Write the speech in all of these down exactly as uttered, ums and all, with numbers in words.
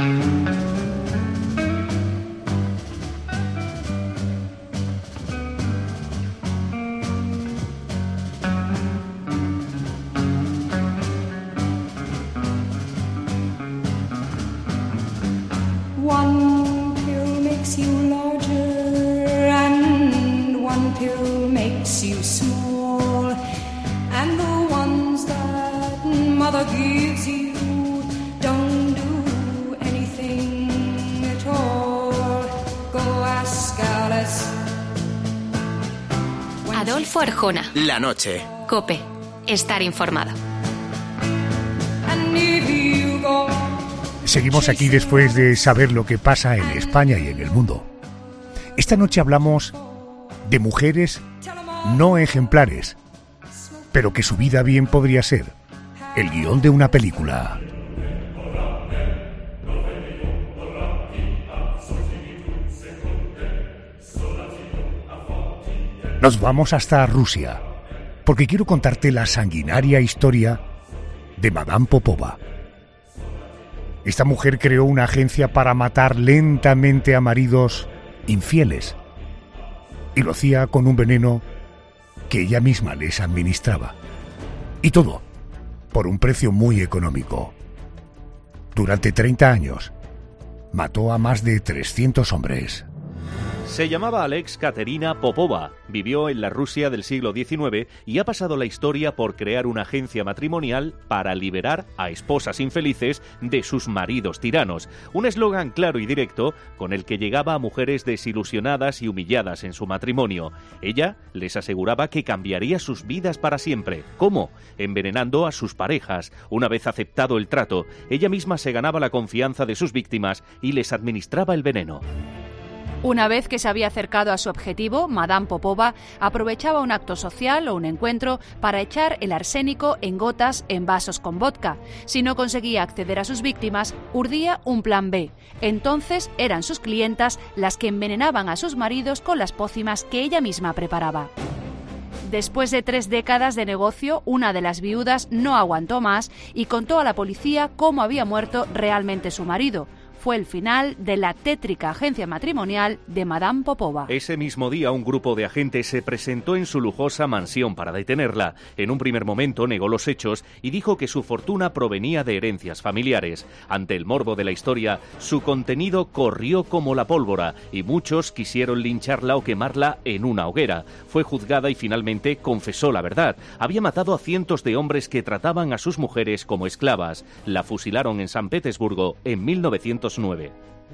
One pill makes you larger and one pill makes you small, and the ones that mother gives you don't do anything at all. Go ask Alice. Adolfo Arjona. La noche. COPE. Estar informado. And if you go. Seguimos aquí después de saber lo que pasa en España y en el mundo. Esta noche hablamos de mujeres no ejemplares, pero que su vida bien podría ser el guión de una película. Nos vamos hasta Rusia, porque quiero contarte la sanguinaria historia de Madame Popova. Esta mujer creó una agencia para matar lentamente a maridos infieles y lo hacía con un veneno que ella misma les administraba. Y todo por un precio muy económico. Durante treinta años mató a más de trescientos hombres. Se llamaba Alex Katerina Popova, vivió en la Rusia del siglo diecinueve y ha pasado la historia por crear una agencia matrimonial para liberar a esposas infelices de sus maridos tiranos. Un eslogan claro y directo con el que llegaba a mujeres desilusionadas y humilladas en su matrimonio. Ella les aseguraba que cambiaría sus vidas para siempre. ¿Cómo? Envenenando a sus parejas. Una vez aceptado el trato, ella misma se ganaba la confianza de sus víctimas y les administraba el veneno. Una vez que se había acercado a su objetivo, Madame Popova aprovechaba un acto social o un encuentro para echar el arsénico en gotas en vasos con vodka. Si no conseguía acceder a sus víctimas, urdía un plan B. Entonces eran sus clientas las que envenenaban a sus maridos con las pócimas que ella misma preparaba. Después de tres décadas de negocio, una de las viudas no aguantó más y contó a la policía cómo había muerto realmente su marido. Fue el final de la tétrica agencia matrimonial de Madame Popova. Ese mismo día, un grupo de agentes se presentó en su lujosa mansión para detenerla. En un primer momento negó los hechos y dijo que su fortuna provenía de herencias familiares. Ante el morbo de la historia, su contenido corrió como la pólvora y muchos quisieron lincharla o quemarla en una hoguera. Fue juzgada y finalmente confesó la verdad. Había matado a cientos de hombres que trataban a sus mujeres como esclavas. La fusilaron en San Petersburgo en mil novecientos nueve.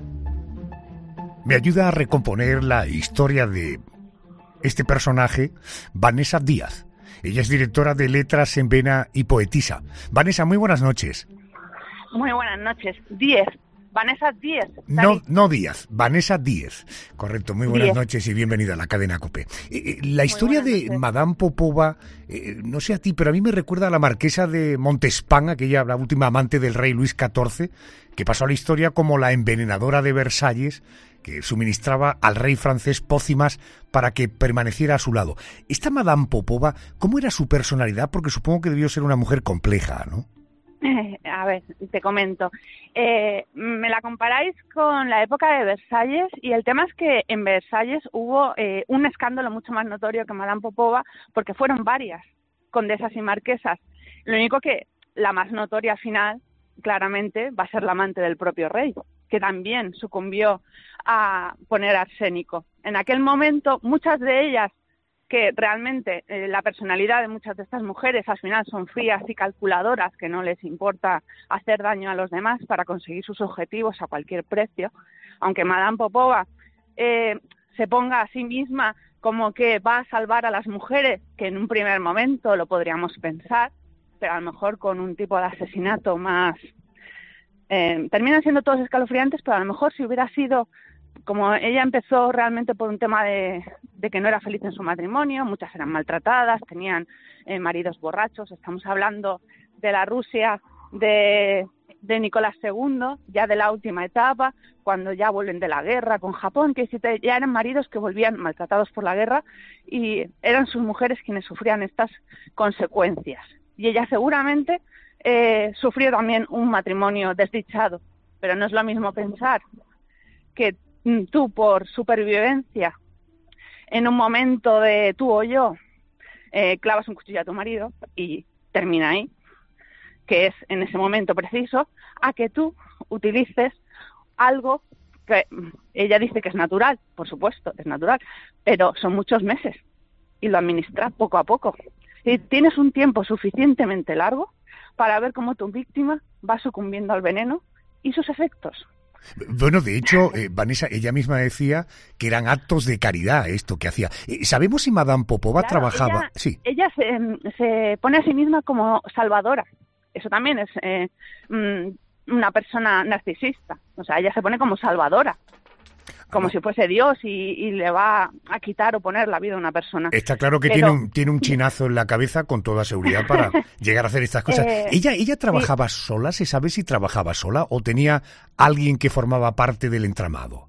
Me ayuda a recomponer la historia de este personaje, Vanessa Díaz. Ella es directora de Letras en Vena y poetisa. Vanessa, muy buenas noches. Muy buenas noches. Díez. Vanessa Díez. No, no Díaz, Vanessa Díez. Correcto, muy buenas Díez. noches y bienvenida a la cadena COPE. Eh, eh, la historia de noches. Madame Popova, eh, no sé a ti, pero a mí me recuerda a la marquesa de Montespan, aquella, la última amante del rey Luis catorce, que pasó a la historia como la envenenadora de Versalles, que suministraba al rey francés pócimas para que permaneciera a su lado. Esta Madame Popova, ¿cómo era su personalidad? Porque supongo que debió ser una mujer compleja, ¿no? Eh, a ver, te comento. Eh, me la comparáis con la época de Versalles y el tema es que en Versalles hubo eh, un escándalo mucho más notorio que Madame Popova porque fueron varias condesas y marquesas. Lo único que la más notoria al final, claramente, va a ser la amante del propio rey, que también sucumbió a poner arsénico. En aquel momento, muchas de ellas, que realmente eh, la personalidad de muchas de estas mujeres al final son frías y calculadoras, que no les importa hacer daño a los demás para conseguir sus objetivos a cualquier precio, aunque Madame Popova eh, se ponga a sí misma como que va a salvar a las mujeres, que en un primer momento lo podríamos pensar, pero a lo mejor con un tipo de asesinato más... Eh, terminan siendo todos escalofriantes, pero a lo mejor si hubiera sido... Como ella empezó realmente por un tema de, de que no era feliz en su matrimonio, muchas eran maltratadas, tenían eh, maridos borrachos, estamos hablando de la Rusia de, de Nicolás segundo, ya de la última etapa, cuando ya vuelven de la guerra con Japón, que ya eran maridos que volvían maltratados por la guerra y eran sus mujeres quienes sufrían estas consecuencias. Y ella seguramente eh, sufrió también un matrimonio desdichado. pero no es lo mismo pensar que tú por supervivencia, en un momento de tú o yo, eh, clavas un cuchillo a tu marido y termina ahí, que es en ese momento preciso, a que tú utilices algo que ella dice que es natural, por supuesto, es natural, pero son muchos meses y lo administras poco a poco. Y tienes un tiempo suficientemente largo para ver cómo tu víctima va sucumbiendo al veneno y sus efectos. Bueno, de hecho, eh, Vanessa, ella misma decía que eran actos de caridad esto que hacía. Eh, ¿Sabemos si Madame Popova claro, trabajaba? Ella, sí. ella se, se pone a sí misma como salvadora. Eso también es eh, una persona narcisista. O sea, ella se pone como salvadora, como si fuese Dios y, y le va a quitar o poner la vida a una persona. Está claro que Pero... tiene un tiene un chinazo en la cabeza con toda seguridad para llegar a hacer estas cosas. Eh, ¿Ella ella trabajaba sí. sola? ¿Se sabe si trabajaba sola o tenía alguien que formaba parte del entramado?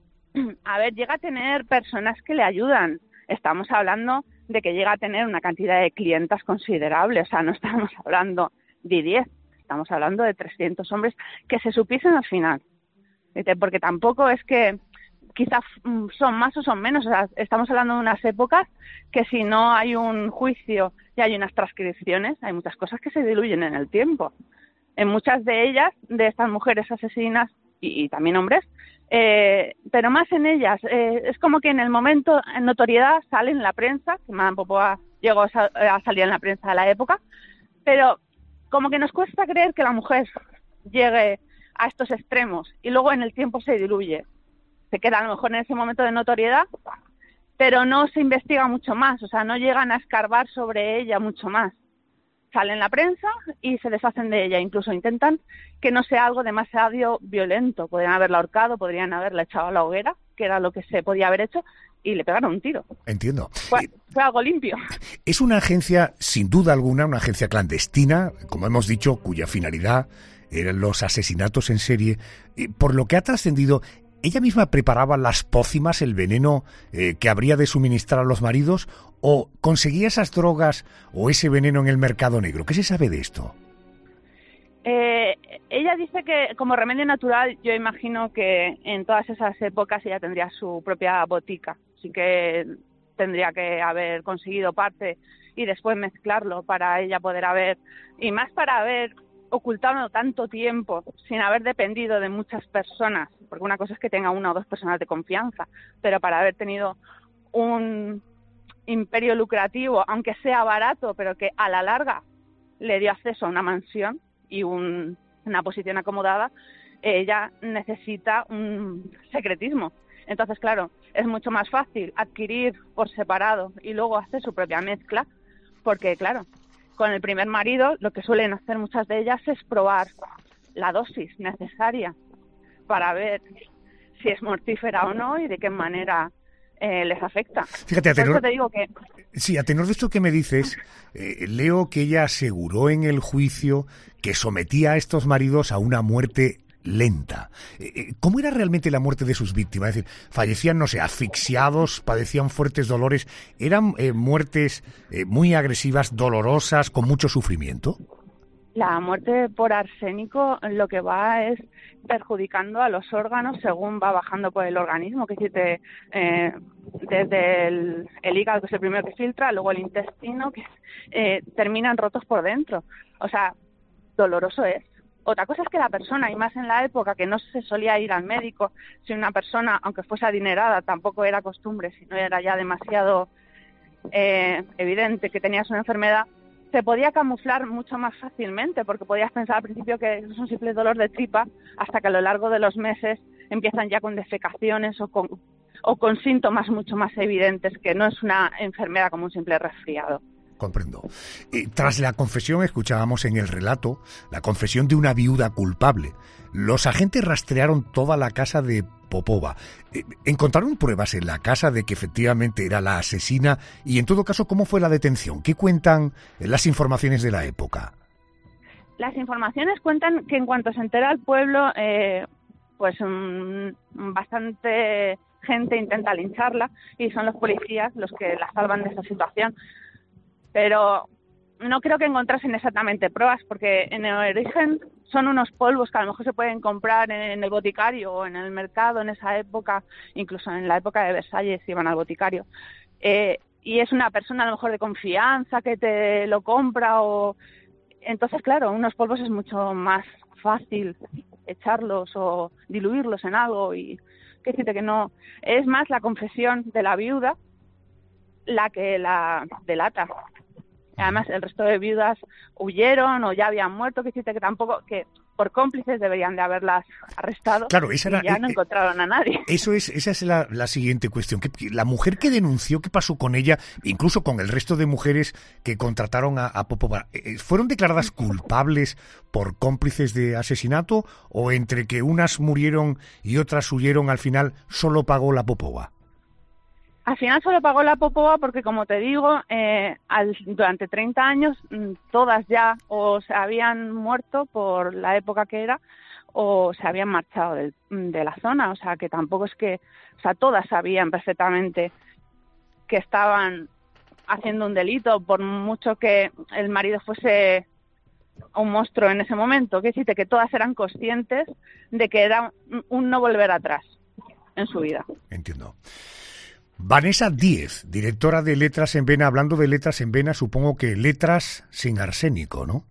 A ver, llega a tener personas que le ayudan. Estamos hablando de que llega a tener una cantidad de clientas considerable. O sea, no estamos hablando de diez, estamos hablando de trescientos hombres que se supiesen al final. Porque tampoco es que quizás son más o son menos. O sea, estamos hablando de unas épocas que si no hay un juicio y hay unas transcripciones, hay muchas cosas que se diluyen en el tiempo. En muchas de ellas, de estas mujeres asesinas y, y también hombres, eh, pero más en ellas, eh, es como que en el momento, en notoriedad, sale en la prensa, que Madame Popova llegó a, a salir en la prensa de la época, pero como que nos cuesta creer que la mujer llegue a estos extremos y luego en el tiempo se diluye. Se queda a lo mejor en ese momento de notoriedad, pero no se investiga mucho más, o sea, no llegan a escarbar sobre ella mucho más. Sale en la prensa y se deshacen de ella, incluso intentan que no sea algo demasiado violento. Podrían haberla ahorcado, podrían haberla echado a la hoguera, que era lo que se podía haber hecho, y le pegaron un tiro. Entiendo. Fue, fue algo limpio. Es una agencia, sin duda alguna, una agencia clandestina, como hemos dicho, cuya finalidad eran los asesinatos en serie. Por lo que ha trascendido, ¿ella misma preparaba las pócimas, el veneno eh, que habría de suministrar a los maridos, o conseguía esas drogas o ese veneno en el mercado negro? ¿Qué se sabe de esto? Eh, ella dice que como remedio natural, yo imagino que en todas esas épocas ella tendría su propia botica, así que tendría que haber conseguido parte y después mezclarlo para ella poder haber, y más para haber ocultado tanto tiempo sin haber dependido de muchas personas, porque una cosa es que tenga una o dos personas de confianza, pero para haber tenido un imperio lucrativo, aunque sea barato, pero que a la larga le dio acceso a una mansión y un, una posición acomodada, ella necesita un secretismo. Entonces, claro, es mucho más fácil adquirir por separado y luego hacer su propia mezcla, porque, claro, con el primer marido lo que suelen hacer muchas de ellas es probar la dosis necesaria para ver si es mortífera o no y de qué manera eh, les afecta. Fíjate, a tenor, Por eso te digo que... Sí, a tenor de esto que me dices, eh, leo que ella aseguró en el juicio que sometía a estos maridos a una muerte lenta. Eh, ¿Cómo era realmente la muerte de sus víctimas? Es decir, fallecían, no sé, asfixiados, padecían fuertes dolores. ¿Eran eh, muertes eh, muy agresivas, dolorosas, con mucho sufrimiento? La muerte por arsénico lo que va es perjudicando a los órganos según va bajando por el organismo, que decirte, eh, desde el, el hígado, que es el primero que filtra, luego el intestino, que eh, terminan rotos por dentro. O sea, doloroso es. Otra cosa es que la persona, y más en la época que no se solía ir al médico, si una persona, aunque fuese adinerada, tampoco era costumbre, si no era ya demasiado eh, evidente que tenías una enfermedad, se podía camuflar mucho más fácilmente, porque podías pensar al principio que es un simple dolor de tripa, hasta que a lo largo de los meses empiezan ya con defecaciones o con, o con síntomas mucho más evidentes, que no es una enfermedad como un simple resfriado. Comprendo. Eh, tras la confesión, escuchábamos en el relato, la confesión de una viuda culpable. Los agentes rastrearon toda la casa de Popova. Eh, ¿Encontraron pruebas en la casa de que efectivamente era la asesina? Y en todo caso, ¿cómo fue la detención? ¿Qué cuentan las informaciones de la época? Las informaciones cuentan que en cuanto se entera el pueblo, eh, pues um, bastante gente intenta lincharla y son los policías los que la salvan de esa situación. Pero no creo que encontrasen exactamente pruebas, porque en el origen son unos polvos que a lo mejor se pueden comprar en el boticario o en el mercado en esa época, incluso en la época de Versalles iban al boticario. Eh, y es una persona a lo mejor de confianza que te lo compra, o entonces claro, unos polvos es mucho más fácil echarlos o diluirlos en algo, y qué decirte que no, es más la confesión de la viuda la que la delata. Además, el resto de viudas huyeron o ya habían muerto, que decirte que tampoco, que por cómplices deberían de haberlas arrestado. Claro, esa era, y ya no eh, encontraron a nadie. Eso es, esa es la, la siguiente cuestión. ¿Qué, la mujer que denunció, qué pasó con ella, incluso con el resto de mujeres que contrataron a, a Popova? ¿Fueron declaradas culpables por cómplices de asesinato, o entre que unas murieron y otras huyeron, al final solo pagó la Popova? Al final solo pagó la Popova porque, como te digo, eh, al, durante treinta años todas ya o se habían muerto por la época que era, o se habían marchado de, de la zona. O sea, que tampoco es que... O sea, todas sabían perfectamente que estaban haciendo un delito, por mucho que el marido fuese un monstruo en ese momento. Quiere decirte que todas eran conscientes de que era un no volver atrás en su vida. Entiendo. Vanessa Díez, directora de Letras en Vena. Hablando de Letras en Vena, supongo que letras sin arsénico, ¿no?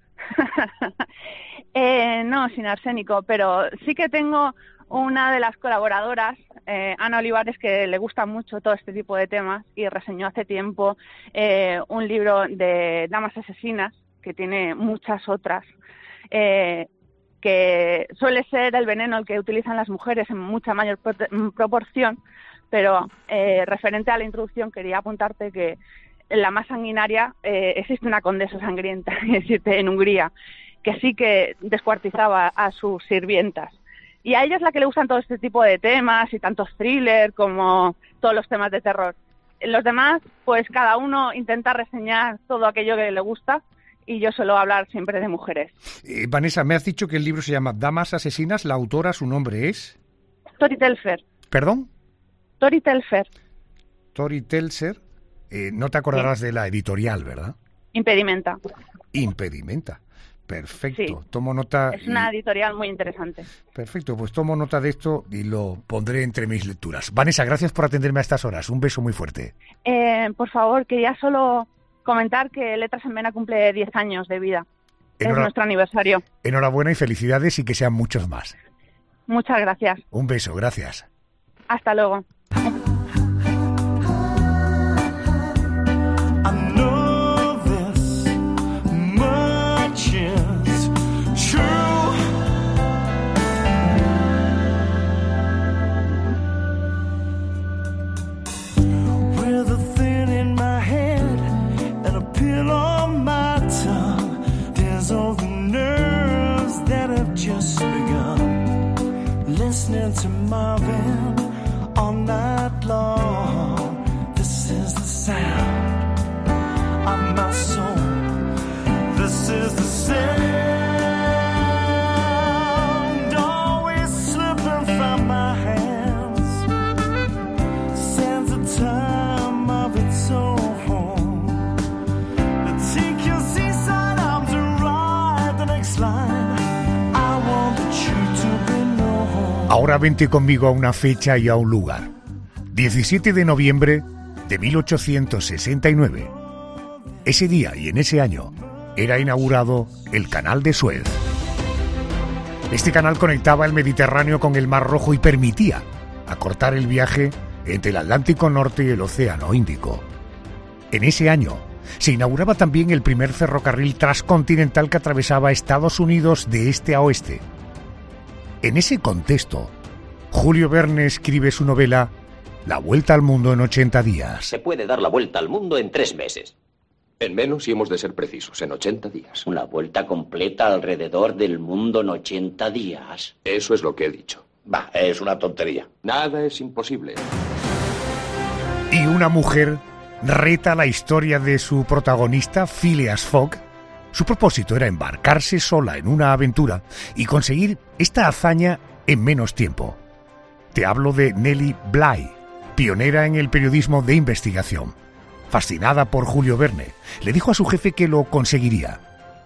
eh, no, sin arsénico, pero sí que tengo una de las colaboradoras, eh, Ana Olivares, que le gusta mucho todo este tipo de temas, y reseñó hace tiempo eh, un libro de damas asesinas, que tiene muchas otras, eh, que suele ser el veneno el que utilizan las mujeres en mucha mayor pro- proporción, pero eh, referente a la introducción quería apuntarte que en la más sanguinaria eh, existe una condesa sangrienta, es decir, en Hungría, que sí que descuartizaba a sus sirvientas. Y a ella es la que le gustan todo este tipo de temas, y tanto thriller como todos los temas de terror. Los demás, pues cada uno intenta reseñar todo aquello que le gusta, y yo suelo hablar siempre de mujeres. Eh, Vanessa, me has dicho que el libro se llama Damas asesinas. ¿La autora, su nombre es? Tori Telfer. ¿Perdón? Tori Telfer. Tori Telfer. Eh, no te acordarás sí. de la editorial, ¿verdad? Impedimenta. Impedimenta. Perfecto. Sí. Tomo nota. Es una y... editorial muy interesante. Perfecto, pues tomo nota de esto y lo pondré entre mis lecturas. Vanessa, gracias por atenderme a estas horas. Un beso muy fuerte. Eh, por favor, quería solo comentar que Letras en Vena cumple diez años de vida. Enhora... Es nuestro aniversario. Enhorabuena y felicidades, y que sean muchos más. Muchas gracias. Un beso, gracias. Hasta luego. Listening to Marvin all night long. This is the sound of my soul. This is the sound always slipping from my hands. Sends a time of its own to take your seaside arms and ride the next line. I want you to be. Ahora vente conmigo a una fecha y a un lugar. diecisiete de noviembre de mil ochocientos sesenta y nueve. Ese día y en ese año era inaugurado el Canal de Suez. Este canal conectaba el Mediterráneo con el Mar Rojo y permitía acortar el viaje entre el Atlántico Norte y el Océano Índico. En ese año se inauguraba también el primer ferrocarril transcontinental que atravesaba Estados Unidos de este a oeste. En ese contexto, Julio Verne escribe su novela La Vuelta al Mundo en ochenta días. Se puede dar la vuelta al mundo en tres meses. En menos, si hemos de ser precisos, en ochenta días. Una vuelta completa alrededor del mundo en ochenta días. Eso es lo que he dicho. Bah, es una tontería. Nada es imposible. Y una mujer reta la historia de su protagonista, Phileas Fogg. Su propósito era embarcarse sola en una aventura y conseguir esta hazaña en menos tiempo. Te hablo de Nellie Bly, pionera en el periodismo de investigación. fascinada por Julio Verne, le dijo a su jefe que lo conseguiría.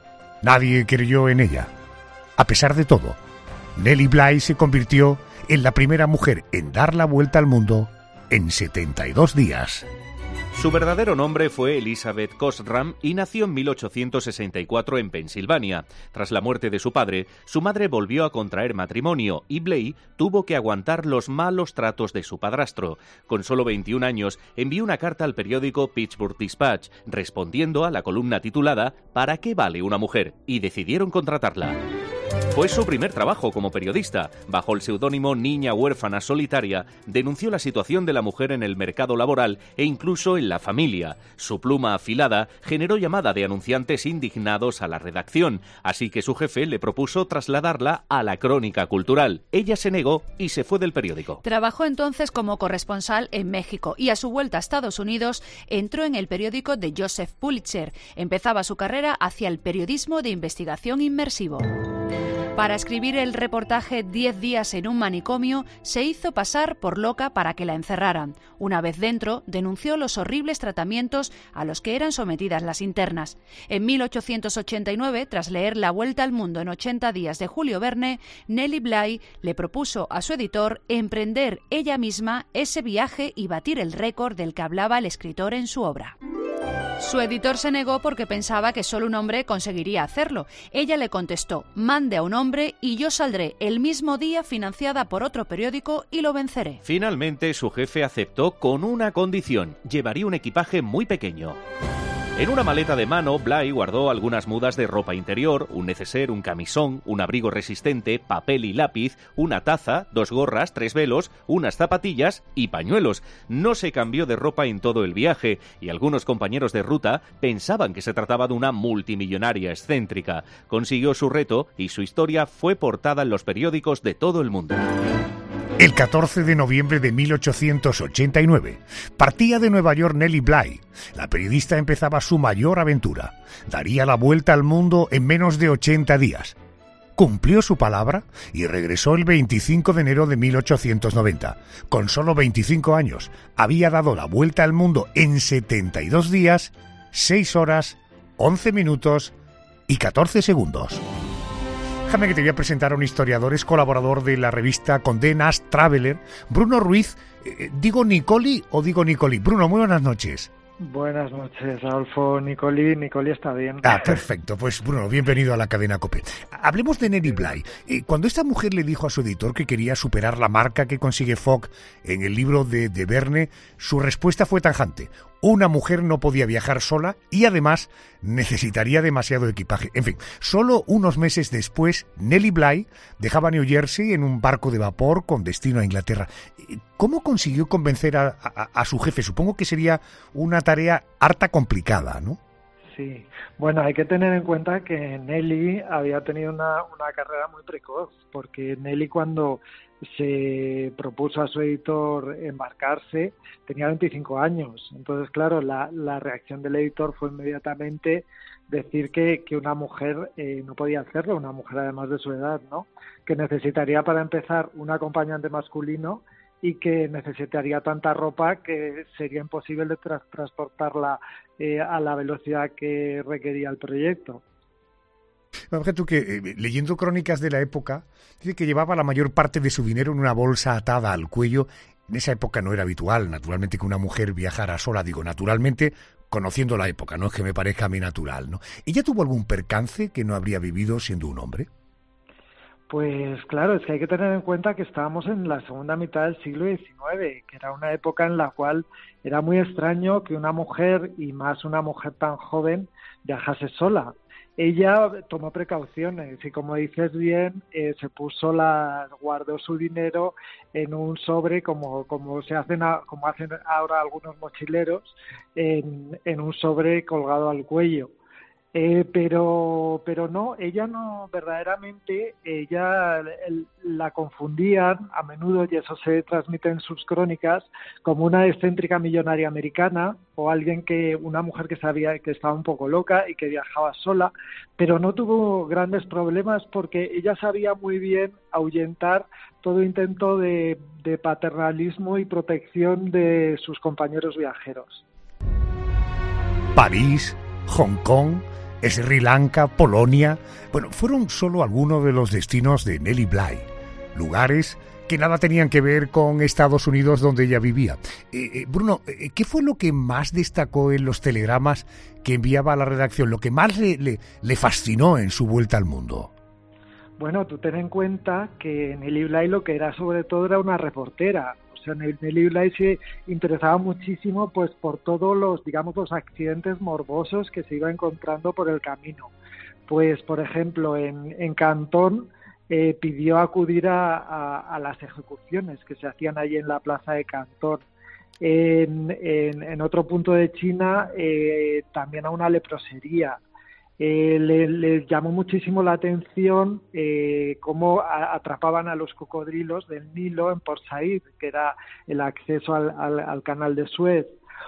Nadie creyó en ella. A pesar de todo, Nellie Bly se convirtió en la primera mujer en dar la vuelta al mundo en setenta y dos días. Su verdadero nombre fue Elizabeth Cosram y nació en mil ochocientos sesenta y cuatro en Pensilvania. Tras la muerte de su padre, su madre volvió a contraer matrimonio y Bly tuvo que aguantar los malos tratos de su padrastro. Con solo veintiún años, envió una carta al periódico Pittsburgh Dispatch, respondiendo a la columna titulada ¿Para qué vale una mujer? Y decidieron contratarla. Fue su primer trabajo como periodista. Bajo el seudónimo Niña Huérfana Solitaria, denunció la situación de la mujer en el mercado laboral e incluso en la familia. Su pluma afilada generó llamada de anunciantes indignados a la redacción, así que su jefe le propuso trasladarla a la Crónica Cultural. Ella se negó y se fue del periódico. Trabajó entonces como corresponsal en México y a su vuelta a Estados Unidos entró en el periódico de Joseph Pulitzer. Empezaba su carrera hacia el periodismo de investigación inmersivo. Para escribir el reportaje Diez días en un manicomio, se hizo pasar por loca para que la encerraran. Una vez dentro, denunció los horribles tratamientos a los que eran sometidas las internas. En mil ochocientos ochenta y nueve, tras leer La vuelta al mundo en ochenta días de Julio Verne, Nellie Bly le propuso a su editor emprender ella misma ese viaje y batir el récord del que hablaba el escritor en su obra. Su editor se negó porque pensaba que solo un hombre conseguiría hacerlo. Ella le contestó: mande a un hombre y yo saldré el mismo día financiada por otro periódico y lo venceré. Finalmente, su jefe aceptó con una condición: llevaría un equipaje muy pequeño. En una maleta de mano, Bly guardó algunas mudas de ropa interior, un neceser, un camisón, un abrigo resistente, papel y lápiz, una taza, dos gorras, tres velos, unas zapatillas y pañuelos. No se cambió de ropa en todo el viaje y algunos compañeros de ruta pensaban que se trataba de una multimillonaria excéntrica. Consiguió su reto y su historia fue portada en los periódicos de todo el mundo. El catorce de noviembre de mil ochocientos ochenta y nueve, partía de Nueva York Nellie Bly. La periodista empezaba su mayor aventura. Daría la vuelta al mundo en menos de ochenta días. Cumplió su palabra y regresó el veinticinco de enero de mil ochocientos noventa. Con solo veinticinco años, había dado la vuelta al mundo en setenta y dos días, seis horas, once minutos y catorce segundos. Déjame que te voy a presentar a un historiador, es colaborador de la revista Condé Nast Traveler, Bruno Ruiz. Eh, ¿Digo Nicoli o digo Nicoli? Bruno, muy buenas noches. Buenas noches, Adolfo. Nicoli, Nicoli está bien. Ah, perfecto. Pues Bruno, bienvenido a la cadena COPE. Hablemos de Nellie Bly. Eh, cuando esta mujer le dijo a su editor que quería superar la marca que consigue Fogg en el libro de, de Verne, su respuesta fue tajante. Una mujer no podía viajar sola y además necesitaría demasiado equipaje. En fin, solo unos meses después, Nellie Bly dejaba New Jersey en un barco de vapor con destino a Inglaterra. ¿Cómo consiguió convencer a, a, a su jefe? Supongo que sería una tarea harta complicada, ¿no? Sí, bueno, hay que tener en cuenta que Nellie había tenido una, una carrera muy precoz, porque Nellie cuando se propuso a su editor embarcarse tenía veinticinco años. Entonces, claro, la, la reacción del editor fue inmediatamente decir que, que una mujer eh, no podía hacerlo, una mujer además de su edad, ¿no? Que necesitaría para empezar un acompañante masculino y que necesitaría tanta ropa que sería imposible de tra- transportarla eh, a la velocidad que requería el proyecto. Fíjate tú que, eh, leyendo crónicas de la época, dice que llevaba la mayor parte de su dinero en una bolsa atada al cuello. En esa época no era habitual, naturalmente, que una mujer viajara sola. Digo, naturalmente, conociendo la época, no es que me parezca a mí natural, ¿no? ¿Ella tuvo algún percance que no habría vivido siendo un hombre? Pues claro, es que hay que tener en cuenta que estábamos en la segunda mitad del siglo diecinueve, que era una época en la cual era muy extraño que una mujer, y más una mujer tan joven, viajase sola. Ella tomó precauciones y, como dices bien, eh, se puso la, guardó su dinero en un sobre, como como se hacen a, como hacen ahora algunos mochileros, en, en un sobre colgado al cuello. Eh, pero pero no, ella no, verdaderamente, ella el, la confundían a menudo, y eso se transmite en sus crónicas, como una excéntrica millonaria americana o alguien que, una mujer que sabía que estaba un poco loca y que viajaba sola, pero no tuvo grandes problemas porque ella sabía muy bien ahuyentar todo intento de, de paternalismo y protección de sus compañeros viajeros. París, Hong Kong, Sri Lanka, Polonia. Bueno, fueron solo algunos de los destinos de Nellie Bly, lugares que nada tenían que ver con Estados Unidos donde ella vivía. Eh, eh, Bruno, eh, ¿qué fue lo que más destacó en los telegramas que enviaba a la redacción? Lo que más le, le, le fascinó en su vuelta al mundo. Bueno, tú ten en cuenta que Nellie Bly lo que era sobre todo era una reportera. O sea, Nellie Bly se interesaba muchísimo pues por todos los, digamos, los accidentes morbosos que se iba encontrando por el camino. Pues, por ejemplo, en, en Cantón eh, pidió acudir a, a, a las ejecuciones que se hacían allí en la plaza de Cantón. En, en, en otro punto de China eh, también a una leprosería. Eh, le, le llamó muchísimo la atención eh, cómo a, atrapaban a los cocodrilos del Nilo en Port Said, que era el acceso al, al, al canal de Suez.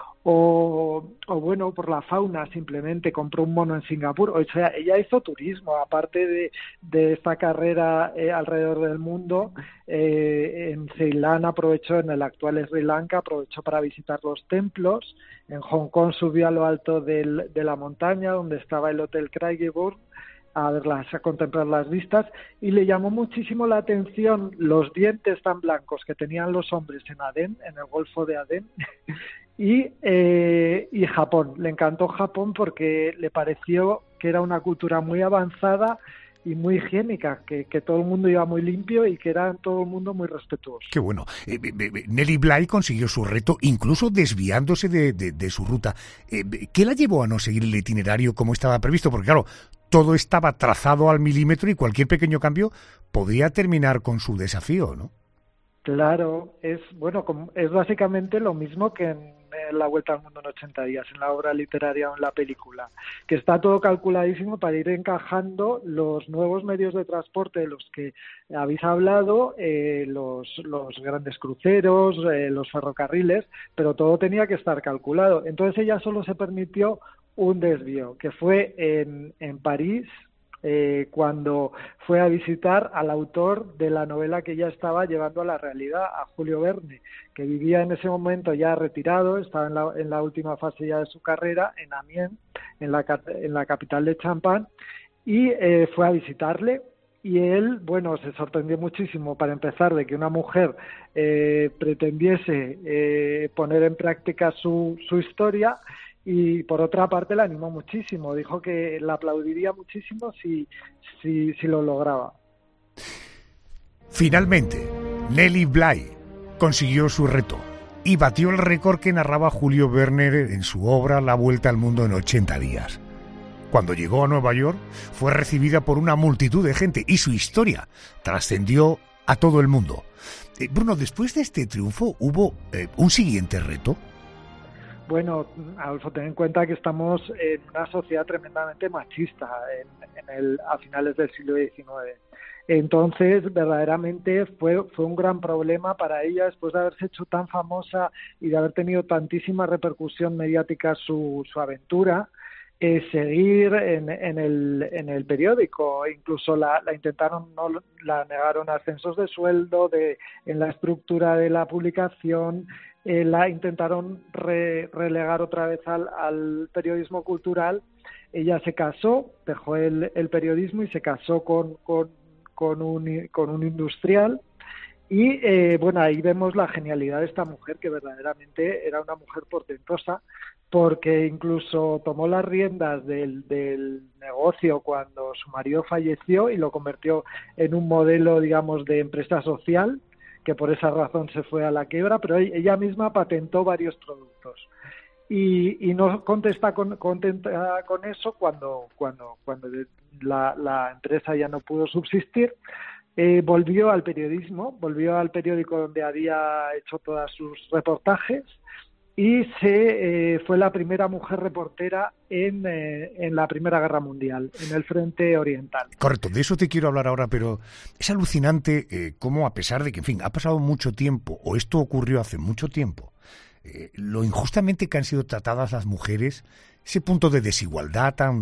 O, o bueno, por la fauna, simplemente compró un mono en Singapur. O sea, ella hizo turismo, aparte de, de esta carrera eh, alrededor del mundo. Eh, en Ceilán aprovechó, en el actual Sri Lanka, aprovechó para visitar los templos. En Hong Kong subió a lo alto del, de la montaña, donde estaba el Hotel Craigieburn, a verlas, a contemplar las vistas, y le llamó muchísimo la atención los dientes tan blancos que tenían los hombres en Adén, en el Golfo de Adén. Y, eh, y Japón, le encantó Japón porque le pareció que era una cultura muy avanzada y muy higiénica, que, que todo el mundo iba muy limpio y que era todo el mundo muy respetuoso. Qué bueno. Eh, eh, Nellie Bly consiguió su reto incluso desviándose de, de, de su ruta. Eh, ¿Qué la llevó a no seguir el itinerario como estaba previsto? Porque claro, todo estaba trazado al milímetro y cualquier pequeño cambio podría terminar con su desafío, ¿no? Claro, es bueno, es básicamente lo mismo que en La Vuelta al Mundo en ochenta días, en la obra literaria o en la película, que está todo calculadísimo para ir encajando los nuevos medios de transporte de los que habéis hablado, eh, los, los grandes cruceros, eh, los ferrocarriles, pero todo tenía que estar calculado. Entonces ella solo se permitió un desvío, que fue en, en París, Eh, cuando fue a visitar al autor de la novela que ella estaba llevando a la realidad, a Julio Verne, que vivía en ese momento ya retirado, estaba en la, en la última fase ya de su carrera, en Amiens, en la, en la capital de Champagne, y eh, fue a visitarle. Y él, bueno, se sorprendió muchísimo, para empezar, de que una mujer eh, pretendiese eh, poner en práctica su, su historia. Y por otra parte la animó muchísimo, dijo que la aplaudiría muchísimo si, si, si lo lograba. Finalmente, Nellie Bly consiguió su reto y batió el récord que narraba Julio Verne en su obra La Vuelta al Mundo en ochenta días. Cuando llegó a Nueva York, fue recibida por una multitud de gente y su historia trascendió a todo el mundo. Eh, Bruno, después de este triunfo, ¿hubo eh, un siguiente reto? Bueno, Adolfo, ten en cuenta que estamos en una sociedad tremendamente machista en, en el, a finales del siglo diecinueve. Entonces, verdaderamente fue, fue un gran problema para ella, después de haberse hecho tan famosa y de haber tenido tantísima repercusión mediática su, su aventura, eh, seguir en, en, el, en el periódico. Incluso la, la intentaron, no, la negaron ascensos de sueldo, de, en la estructura de la publicación. Eh, la intentaron re, relegar otra vez al, al periodismo cultural. Ella se casó, dejó el, el periodismo y se casó con, con, con, un, con un industrial. Y eh, bueno, ahí vemos la genialidad de esta mujer, que verdaderamente era una mujer portentosa, porque incluso tomó las riendas del, del negocio cuando su marido falleció y lo convirtió en un modelo, digamos, de empresa social, que por esa razón se fue a la quiebra, pero ella misma patentó varios productos. Y, y no contesta con, contenta con eso cuando, cuando, cuando la, la empresa ya no pudo subsistir. Eh, volvió al periodismo, volvió al periódico donde había hecho todos sus reportajes y se eh, fue la primera mujer reportera en, eh, en la Primera Guerra Mundial, en el frente oriental. Correcto, de eso te quiero hablar ahora, pero es alucinante eh, cómo, a pesar de que, en fin, ha pasado mucho tiempo, o esto ocurrió hace mucho tiempo, eh, lo injustamente que han sido tratadas las mujeres, ese punto de desigualdad tan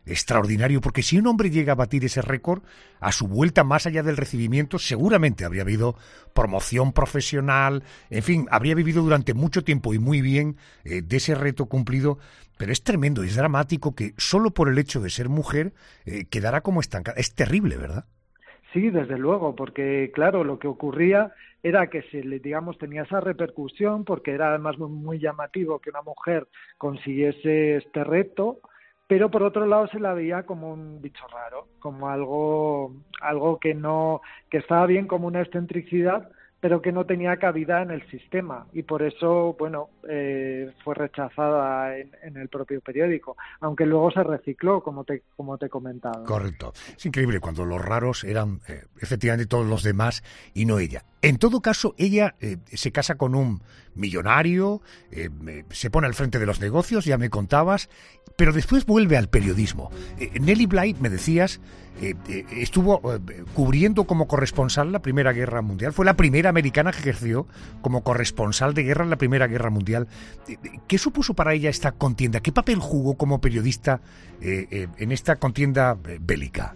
extraordinario, porque si un hombre llega a batir ese récord, a su vuelta más allá del recibimiento, seguramente habría habido promoción profesional, en fin, habría vivido durante mucho tiempo y muy bien eh, de ese reto cumplido, pero es tremendo, es dramático que solo por el hecho de ser mujer eh, quedara como estancada. Es terrible, ¿verdad? Sí, desde luego, porque claro, lo que ocurría era que se le, digamos, tenía esa repercusión, porque era además muy, muy llamativo que una mujer consiguiese este reto, pero por otro lado se la veía como un bicho raro, como algo, algo que no, que estaba bien como una excentricidad, pero que no tenía cabida en el sistema, y por eso, bueno, eh, fue rechazada en, en el propio periódico, aunque luego se recicló, como te, como te he comentado. Correcto. Es increíble cuando los raros eran eh, efectivamente todos los demás y no ella. En todo caso, ella eh, se casa con un millonario, eh, se pone al frente de los negocios, ya me contabas, pero después vuelve al periodismo. Eh, Nellie Bly, me decías, eh, eh, estuvo eh, cubriendo como corresponsal la Primera Guerra Mundial. Fue la primera americana que ejerció como corresponsal de guerra en la Primera Guerra Mundial. Eh, ¿Qué supuso para ella esta contienda? ¿Qué papel jugó como periodista eh, eh, en esta contienda eh, bélica?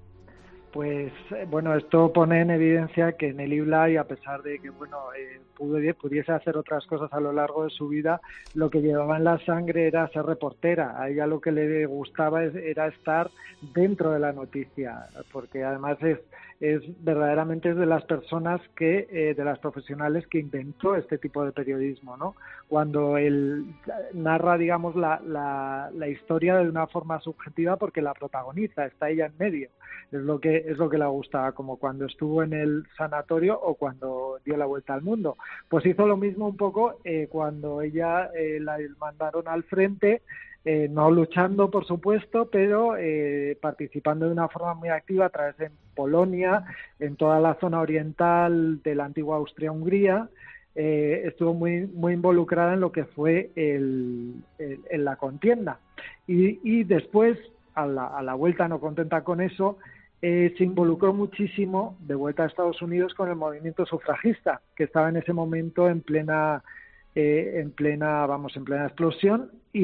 Pues bueno, esto pone en evidencia que Nellie Bly, a pesar de que bueno eh, pudo, pudiese hacer otras cosas a lo largo de su vida, lo que llevaba en la sangre era ser reportera. A ella lo que le gustaba es, era estar dentro de la noticia, porque además es, es verdaderamente es de las personas que, eh, de las profesionales que inventó este tipo de periodismo, ¿no? Cuando él narra, digamos, la, la, la historia de una forma subjetiva porque la protagoniza, está ella en medio. Es lo que es lo que le gustaba, como cuando estuvo en el sanatorio o cuando dio la vuelta al mundo. Pues hizo lo mismo un poco eh, cuando ella eh, la mandaron al frente, eh, no luchando, por supuesto, pero eh, participando de una forma muy activa a través de Polonia, en toda la zona oriental de la antigua Austria-Hungría. Eh, estuvo muy muy involucrada en lo que fue el, el, en la contienda. Y, y después, a la, a la vuelta, no contenta con eso, Eh, se involucró muchísimo de vuelta a Estados Unidos con el movimiento sufragista, que estaba en ese momento en plena, eh, en plena, vamos, en plena explosión,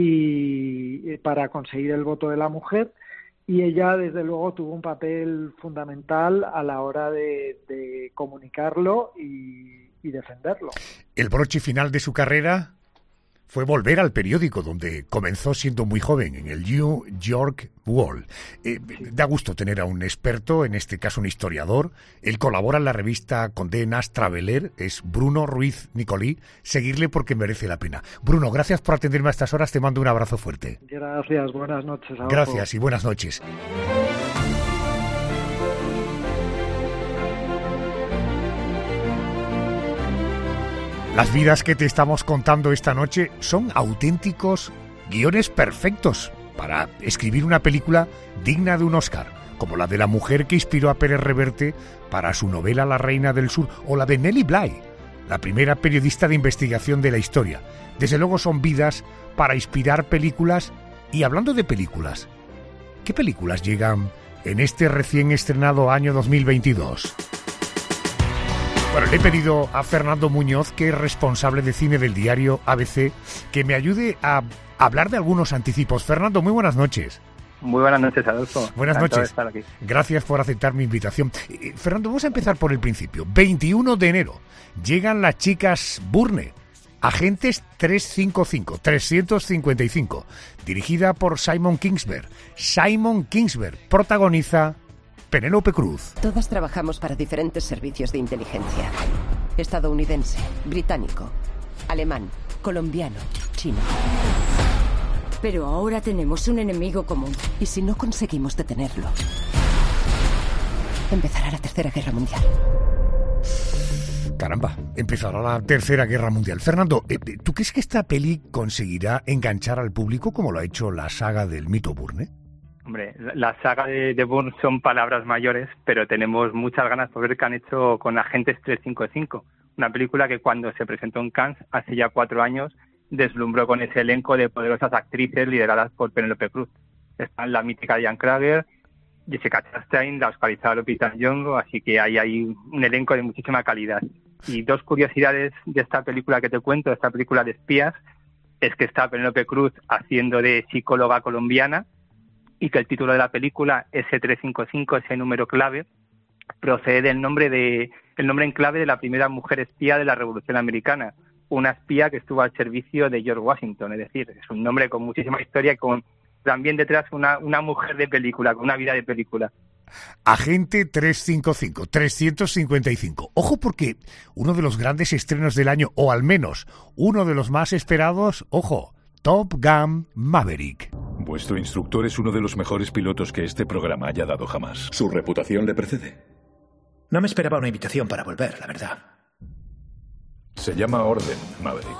y, y para conseguir el voto de la mujer. Y ella, desde luego, tuvo un papel fundamental a la hora de, de comunicarlo y, y defenderlo. El broche final de su carrera fue volver al periódico, donde comenzó siendo muy joven, en el New York World. Eh, da gusto tener a un experto, en este caso un historiador. Él colabora en la revista Condé Nast Traveler, es Bruno Ruiz Nicolí. Seguirle porque merece la pena. Bruno, gracias por atenderme a estas horas, te mando un abrazo fuerte. Gracias, buenas noches. Adolfo. Gracias y buenas noches. Las vidas que te estamos contando esta noche son auténticos guiones perfectos para escribir una película digna de un Oscar, como la de la mujer que inspiró a Pérez Reverte para su novela La Reina del Sur, o la de Nellie Bly, la primera periodista de investigación de la historia. Desde luego son vidas para inspirar películas. Y hablando de películas, ¿qué películas llegan en este recién estrenado año dos mil veintidós? Bueno, le he pedido a Fernando Muñoz, que es responsable de cine del diario A B C, que me ayude a hablar de algunos anticipos. Fernando, muy buenas noches. Muy buenas noches, Adolfo. Buenas Encantado noches. de estar aquí. Gracias por aceptar mi invitación. Eh, Fernando, vamos a empezar por el principio. veintiuno de enero llegan las chicas Bourne, Agentes trescientos cincuenta y cinco, trescientos cincuenta y cinco, dirigida por Simon Kingsberg. Simon Kingsberg protagoniza Penélope Cruz. Todas trabajamos para diferentes servicios de inteligencia. Estadounidense, británico, alemán, colombiano, chino. Pero ahora tenemos un enemigo común. Y si no conseguimos detenerlo, empezará la Tercera Guerra Mundial. Caramba, empezará la Tercera Guerra Mundial. Fernando, ¿tú crees que esta peli conseguirá enganchar al público como lo ha hecho la saga del mito Bourne? Hombre, la saga de, de Bourne son palabras mayores, pero tenemos muchas ganas por ver qué han hecho con Agentes trescientos cincuenta y cinco, una película que cuando se presentó en Cannes hace ya cuatro años deslumbró con ese elenco de poderosas actrices lideradas por Penélope Cruz. Están la mítica Diane Kruger, Jessica Chastain, la oscarizada Lupita Nyong'o, así que ahí hay un elenco de muchísima calidad. Y dos curiosidades de esta película que te cuento, de esta película de espías, es que está Penélope Cruz haciendo de psicóloga colombiana, y que el título de la película, ese trescientos cincuenta y cinco, ese número clave, procede del nombre de el nombre en clave de la primera mujer espía de la Revolución Americana, una espía que estuvo al servicio de George Washington. Es decir, es un nombre con muchísima historia y con también detrás una, una mujer de película, con una vida de película. Agente trescientos cincuenta y cinco, trescientos cincuenta y cinco. Ojo, porque uno de los grandes estrenos del año, o al menos uno de los más esperados, ojo, Top Gun Maverick. Vuestro instructor es uno de los mejores pilotos que este programa haya dado jamás. ¿Su reputación le precede? No me esperaba una invitación para volver, la verdad. Se llama Orden, Maverick.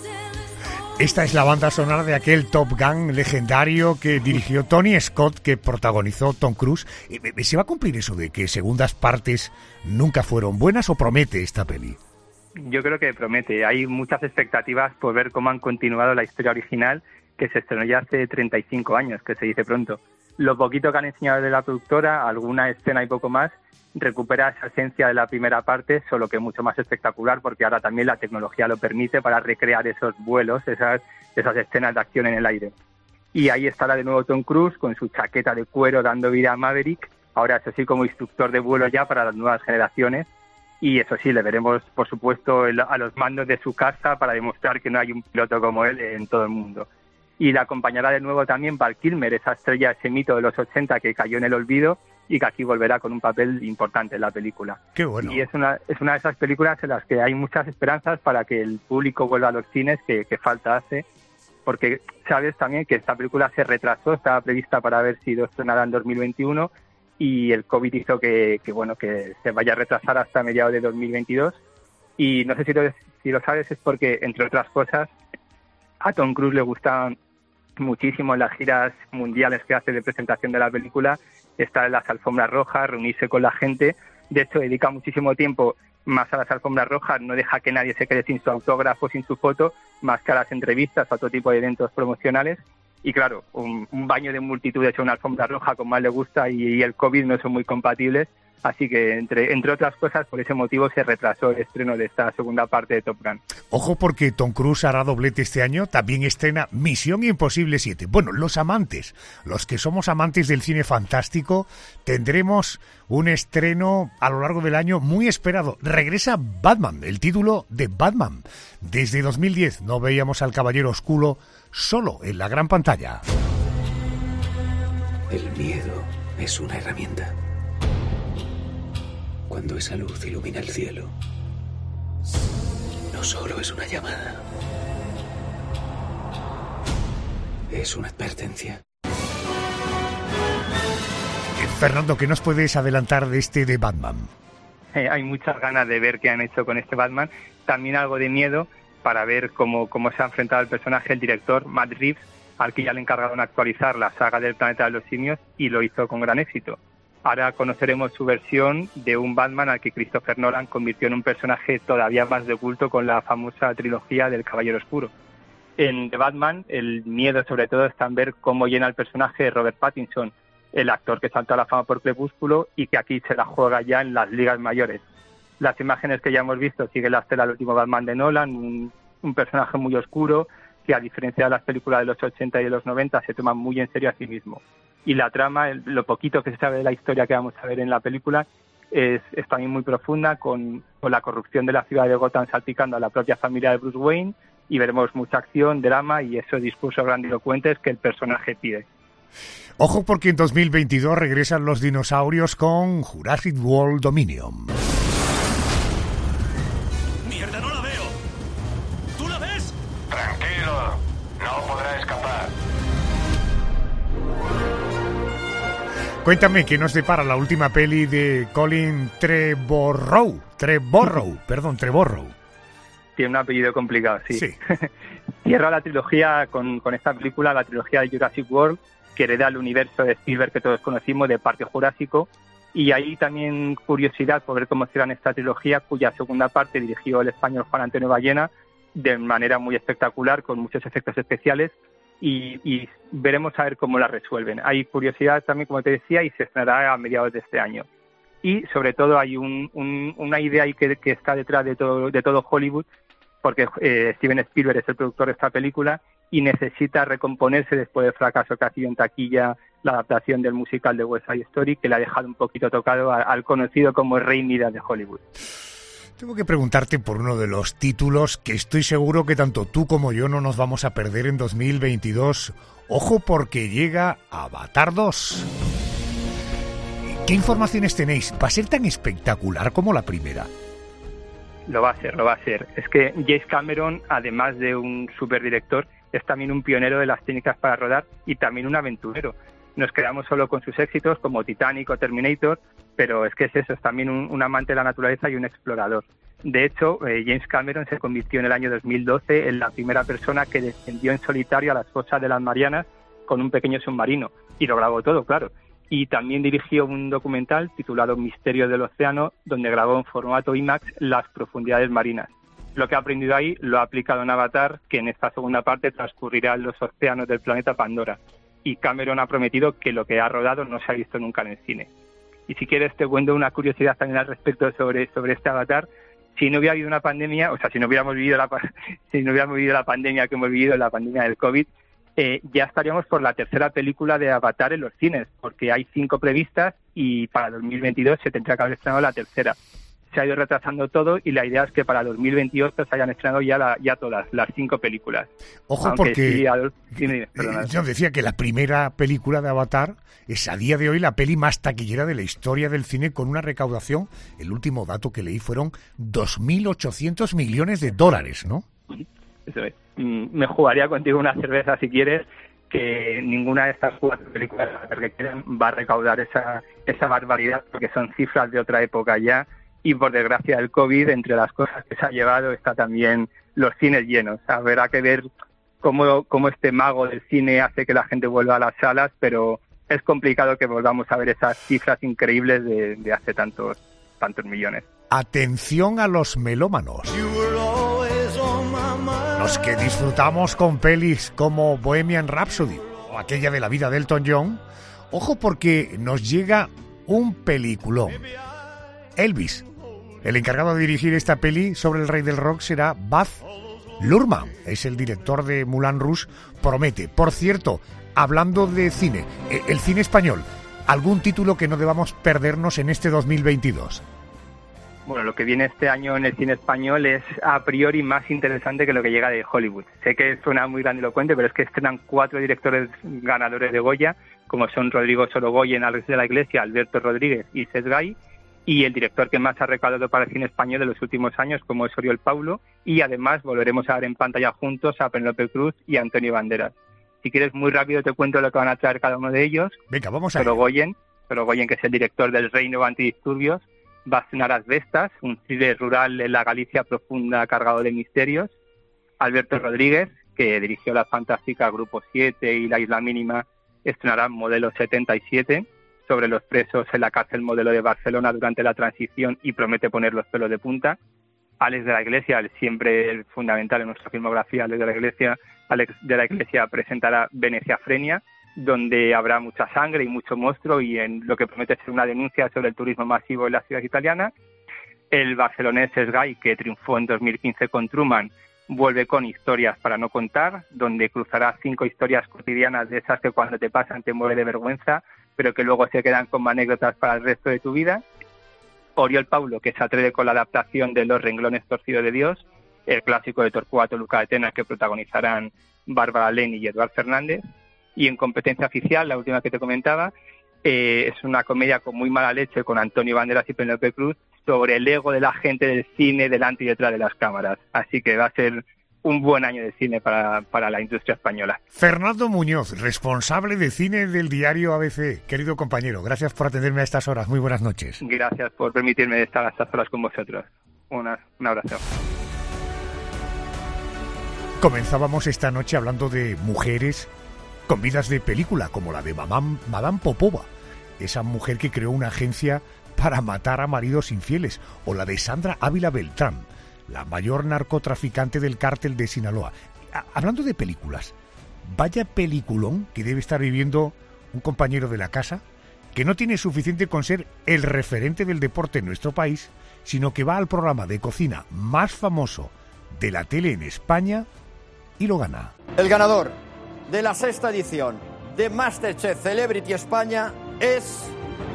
Esta es la banda sonora de aquel Top Gun legendario que dirigió Tony Scott, que protagonizó Tom Cruise. ¿Se va a cumplir eso de que segundas partes nunca fueron buenas o promete esta peli? Yo creo que promete. Hay muchas expectativas por ver cómo han continuado la historia original, que se estrenó ya hace treinta y cinco años, que se dice pronto. Lo poquito que han enseñado de la productora, alguna escena y poco más, recupera esa esencia de la primera parte, solo que mucho más espectacular, porque ahora también la tecnología lo permite para recrear esos vuelos, esas, esas escenas de acción en el aire. Y ahí estará de nuevo Tom Cruise con su chaqueta de cuero dando vida a Maverick, ahora eso sí como instructor de vuelo ya para las nuevas generaciones, y eso sí, le veremos por supuesto el, a los mandos de su casa para demostrar que no hay un piloto como él en todo el mundo. Y la acompañará de nuevo también Val Kilmer, esa estrella, ese mito de los ochenta que cayó en el olvido y que aquí volverá con un papel importante en la película. Qué bueno. Y es una es una de esas películas en las que hay muchas esperanzas para que el público vuelva a los cines, que, que falta hace, porque sabes también que esta película se retrasó, estaba prevista para haber sido estrenada en dos mil veintiuno y el COVID hizo que, que bueno que se vaya a retrasar hasta mediados de dos mil veintidós. Y no sé si lo, si lo sabes, es porque, entre otras cosas, a Tom Cruise le gustan muchísimo las giras mundiales que hace de presentación de la película, estar en las alfombras rojas, reunirse con la gente. De hecho, dedica muchísimo tiempo más a las alfombras rojas, no deja que nadie se quede sin su autógrafo, sin su foto, más que a las entrevistas, a otro tipo de eventos promocionales. Y claro, un, un baño de multitudes en una alfombra roja como más le gusta y, y el COVID no son muy compatibles. Así que, entre, entre otras cosas, por ese motivo se retrasó el estreno de esta segunda parte de Top Gun. Ojo, porque Tom Cruise hará doblete este año, también estrena Misión Imposible siete. Bueno, los amantes, los que somos amantes del cine fantástico, tendremos un estreno a lo largo del año muy esperado. Regresa Batman, el título de Batman. Desde dos mil diez no veíamos al Caballero Oscuro solo en la gran pantalla. El miedo es una herramienta. Cuando esa luz ilumina el cielo, no solo es una llamada, es una advertencia. Fernando, ¿qué nos puedes adelantar de este de Batman? Eh, hay muchas ganas de ver qué han hecho con este Batman, también algo de miedo para ver cómo, cómo se ha enfrentado el personaje, el director Matt Reeves, al que ya le encargaron actualizar la saga del Planeta de los Simios y lo hizo con gran éxito. Ahora conoceremos su versión de un Batman al que Christopher Nolan convirtió en un personaje todavía más de culto con la famosa trilogía del Caballero Oscuro. En The Batman, el miedo sobre todo está en ver cómo llena el personaje de Robert Pattinson, el actor que saltó a la fama por Crepúsculo y que aquí se la juega ya en las ligas mayores. Las imágenes que ya hemos visto siguen la estela del último Batman de Nolan, un, un personaje muy oscuro que, a diferencia de las películas de los ochenta y de los noventa, se toma muy en serio a sí mismo. Y la trama, lo poquito que se sabe de la historia que vamos a ver en la película, es, es también muy profunda, con, con la corrupción de la ciudad de Gotham salpicando a la propia familia de Bruce Wayne, y veremos mucha acción, drama y esos discursos grandilocuentes que el personaje pide. Ojo, porque en dos mil veintidós regresan los dinosaurios con Jurassic World Dominion. ¡Mierda, no la veo! ¿Tú la ves? Tranquilo, no podrá escapar. Cuéntame, ¿qué nos depara la última peli de Colin Trevorrow? Trevorrow, perdón, Trevorrow. Tiene un apellido complicado, sí. sí. Cierra la trilogía con, con esta película, la trilogía de Jurassic World, que hereda el universo de Spielberg que todos conocimos, de Parque Jurásico. Y ahí también curiosidad por ver cómo cierran esta trilogía, cuya segunda parte dirigió el español Juan Antonio Ballena, de manera muy espectacular, con muchos efectos especiales. Y, y veremos a ver cómo la resuelven. Hay curiosidad también, como te decía, y se estrenará a mediados de este año. Y sobre todo hay un, un, una idea ahí que, que está detrás de todo, de todo Hollywood, porque eh, Steven Spielberg es el productor de esta película y necesita recomponerse después del fracaso que ha sido en taquilla la adaptación del musical de West Side Story, que le ha dejado un poquito tocado a, al conocido como Rey Midas de Hollywood. Tengo que preguntarte por uno de los títulos que estoy seguro que tanto tú como yo no nos vamos a perder en dos mil veintidós. Ojo, porque llega Avatar dos. ¿Qué informaciones tenéis? ¿Va a ser tan espectacular como la primera? Lo va a ser, lo va a ser. Es que James Cameron, además de un superdirector, es también un pionero de las técnicas para rodar y también un aventurero. Nos quedamos solo con sus éxitos como Titanic o Terminator, pero es que es eso, es también un, un amante de la naturaleza y un explorador. De hecho, eh, James Cameron se convirtió en el año dos mil doce en la primera persona que descendió en solitario a las fosas de las Marianas con un pequeño submarino, y lo grabó todo, claro. Y también dirigió un documental titulado Misterios del Océano, donde grabó en formato IMAX las profundidades marinas. Lo que ha aprendido ahí lo ha aplicado en Avatar, que en esta segunda parte transcurrirá en los océanos del planeta Pandora. Y Cameron ha prometido que lo que ha rodado no se ha visto nunca en el cine. Y si quieres te cuento una curiosidad también al respecto sobre, sobre este Avatar. Si no hubiera habido una pandemia, o sea, si no hubiéramos vivido la, si no hubiéramos vivido la pandemia que hemos vivido, la pandemia del COVID, eh, ya estaríamos por la tercera película de Avatar en los cines, porque hay cinco previstas y para dos mil veintidós se tendría que haber estrenado la tercera. Se ha ido retrasando todo y la idea es que para dos mil veintiocho se hayan estrenado ya, la, ya todas, las cinco películas. Ojo, Aunque porque sí, Adolf, dime, dime, yo decía que la primera película de Avatar es a día de hoy la peli más taquillera de la historia del cine, con una recaudación, el último dato que leí fueron dos mil ochocientos millones de dólares, ¿no? Eso es. Me jugaría contigo una cerveza si quieres, que ninguna de estas cuatro películas que quieran va a recaudar esa, esa barbaridad, porque son cifras de otra época ya. Y por desgracia el COVID, entre las cosas que se ha llevado, está también los cines llenos. Habrá que ver cómo, cómo este mago del cine hace que la gente vuelva a las salas, pero es complicado que volvamos a ver esas cifras increíbles de, de hace tantos, tantos millones. Atención a los melómanos. Los que disfrutamos con pelis como Bohemian Rhapsody o aquella de la vida de Elton John. Ojo, porque nos llega un peliculón. Elvis. El encargado de dirigir esta peli sobre el rey del rock será Baz Luhrmann. Es el director de Moulin Rouge. Promete. Por cierto, hablando de cine, el cine español, ¿algún título que no debamos perdernos en este dos mil veintidós? Bueno, lo que viene este año en el cine español es a priori más interesante que lo que llega de Hollywood. Sé que suena muy grandilocuente, pero es que estrenan cuatro directores ganadores de Goya, como son Rodrigo Sorogoyen, Alex de la Iglesia, Alberto Rodríguez y Sesgay, y el director que más ha recaudado para el cine español de los últimos años, como es Oriol Paulo, y además volveremos a ver en pantalla juntos a Penélope Cruz y a Antonio Banderas. Si quieres, muy rápido te cuento lo que van a traer cada uno de ellos. Venga, vamos a ver. Sorogoyen, Sorogoyen, que es el director del Reino Antidisturbios, va a estrenar Asbestas, un thriller rural en la Galicia profunda cargado de misterios. Alberto Rodríguez, que dirigió la fantástica Grupo siete y La Isla Mínima, estrenará Modelo setenta y siete, sobre los presos en la cárcel modelo de Barcelona durante la transición, y promete poner los pelos de punta. Alex de la Iglesia, el siempre fundamental en nuestra filmografía, Alex de la Iglesia, Alex de la Iglesia presentará Veneciafrenia, donde habrá mucha sangre y mucho monstruo, y en lo que promete ser una denuncia sobre el turismo masivo en la ciudad italiana. El barcelonés Sesgay, que triunfó en dos mil quince con Truman, vuelve con Historias para no contar, donde cruzará cinco historias cotidianas de esas que cuando te pasan te muere de vergüenza, pero que luego se quedan como anécdotas para el resto de tu vida. Oriol Paulo, que se atreve con la adaptación de Los renglones torcidos de Dios, el clásico de Torcuato Luca Atenas, que protagonizarán Bárbara Leni y Eduard Fernández. Y en competencia oficial, la última que te comentaba, eh, es una comedia con muy mala leche con Antonio Banderas y Penélope Cruz sobre el ego de la gente del cine delante y detrás de las cámaras. Así que va a ser un buen año de cine para, para la industria española. Fernando Muñoz, responsable de cine del diario A B C. Querido compañero, gracias por atenderme a estas horas. Muy buenas noches. Gracias por permitirme estar a estas horas con vosotros. Una, un abrazo. Comenzábamos esta noche hablando de mujeres con vidas de película, como la de Madame, Madame Popova, esa mujer que creó una agencia para matar a maridos infieles, o la de Sandra Ávila Beltrán, la mayor narcotraficante del cártel de Sinaloa. Hablando de películas, vaya peliculón que debe estar viviendo un compañero de la casa, que no tiene suficiente con ser el referente del deporte en nuestro país, sino que va al programa de cocina más famoso de la tele en España y lo gana. El ganador de la sexta edición de MasterChef Celebrity España es...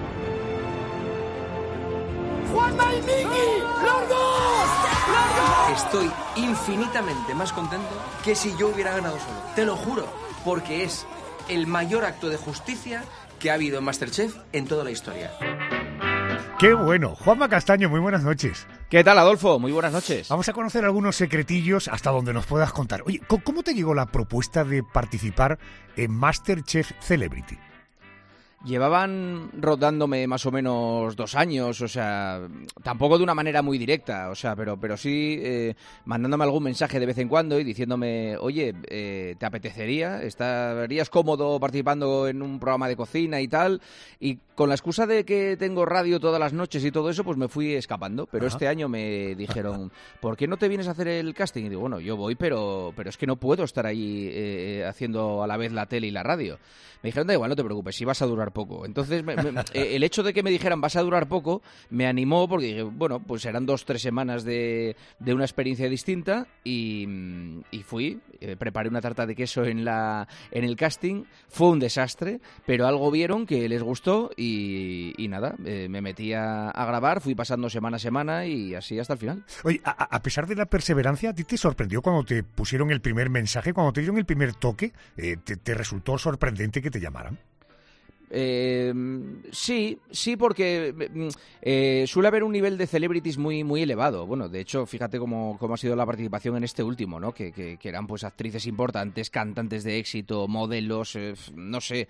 ¡Juanma y Miki! ¡Los dos! ¡Los dos! Estoy infinitamente más contento que si yo hubiera ganado solo. Te lo juro, porque es el mayor acto de justicia que ha habido en MasterChef en toda la historia. ¡Qué bueno! Juanma Castaño, muy buenas noches. ¿Qué tal, Adolfo? Muy buenas noches. Vamos a conocer algunos secretillos hasta donde nos puedas contar. Oye, ¿cómo te llegó la propuesta de participar en MasterChef Celebrity? Llevaban rodándome más o menos dos años, o sea, tampoco de una manera muy directa, o sea, pero, pero sí eh, mandándome algún mensaje de vez en cuando y diciéndome, oye, eh, ¿te apetecería? ¿Estarías cómodo participando en un programa de cocina y tal? Y con la excusa de que tengo radio todas las noches y todo eso, pues me fui escapando. Pero Ajá. este año me dijeron, ¿por qué no te vienes a hacer el casting? Y digo, bueno, yo voy, pero, pero es que no puedo estar ahí eh, haciendo a la vez la tele y la radio. Me dijeron, da igual, no te preocupes, si vas a durar poco. Entonces, me, me, el hecho de que me dijeran vas a durar poco me animó porque dije, bueno, pues serán dos, tres semanas de, de una experiencia distinta y, y fui, eh, preparé una tarta de queso en, la, en el casting, fue un desastre, pero algo vieron que les gustó y, y nada, eh, me metí a, a grabar, fui pasando semana a semana y así hasta el final. Oye, a, a pesar de la perseverancia, ¿a ti te sorprendió cuando te pusieron el primer mensaje, cuando te dieron el primer toque? Eh, te, ¿Te resultó sorprendente que te llamaran? Eh, sí, sí, porque eh, suele haber un nivel de celebrities muy muy elevado. Bueno, de hecho, fíjate cómo, cómo ha sido la participación en este último, ¿no? Que, que, que eran pues actrices importantes, cantantes de éxito, modelos, eh, no sé.